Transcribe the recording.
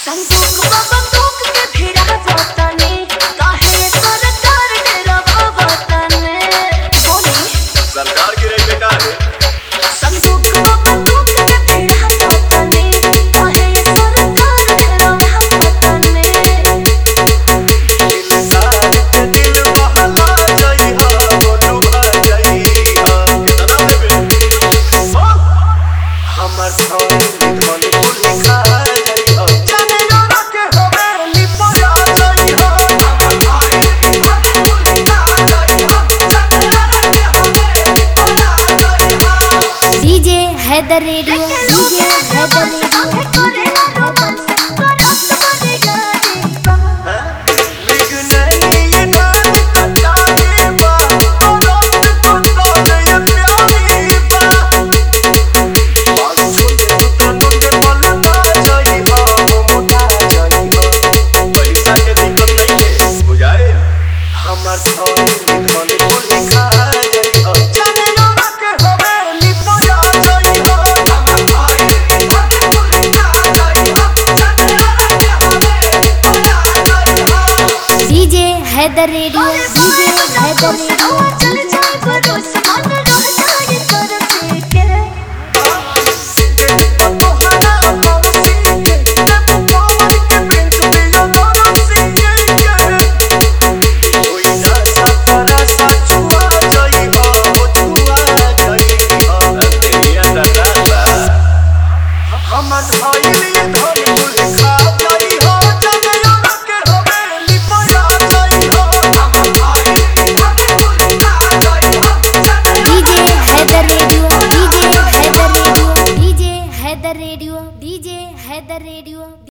संदूक बंदूक के भिड़ा वतने काहे सरकार डेरावा वतने बोली सरकार की रही बेकार है। संदूक बंदूक के भिड़ा वतने काहे सरकार डेरावा वतने इंसान के दिल बहला जाई हा वो डूबा जाई हा कितना लेबे हमर धन धन कुल खा जाई हा जाने ना के हवेली पर आ जाई हा हमर भाई धन कुल खा जाई हा जाने ना के हवेली पर आ जाई हा DJ Haider radio DJ Haider radio Haider radio DJ Haider radio चल जाए बरोस मन रोह जाए तरसे के हैदर रेडियो